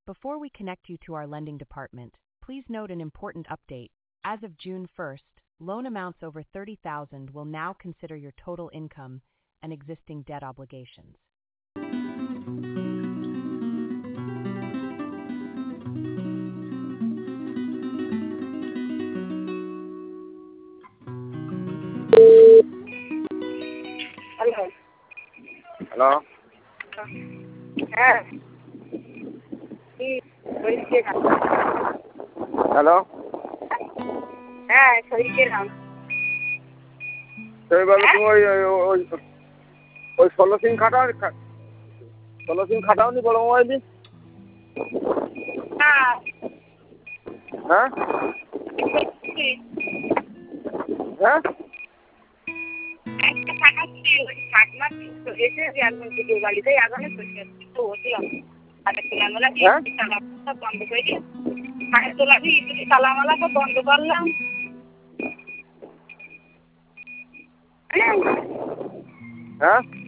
Before we connect you to our lending department, please note an important update. As of June 1st, loan amounts over $30,000 will now consider your total income and existing debt obligations. Hello. Hello. হ্যাঁ, কি বলছিস? Hello. হ্যাঁ, শরীরের সেইভাবে তুমি ওই 16 সিম খাটাও 16 সিম খাটাওনি বড় মোবাইলই? হ্যাঁ। হ্যাঁ? হ্যাঁ? একটা খাটাচ্ছি, ওই ঠাকমা এসে একজন ভিডিও বাড়িতে এখনো তো বসলাম। হাতে তোলামেলা দিয়ে তালা বন্ধ করে দিয়ে হাতে তোলা দিয়ে তালামালা সব বন্ধ করলাম। হ্যাঁ?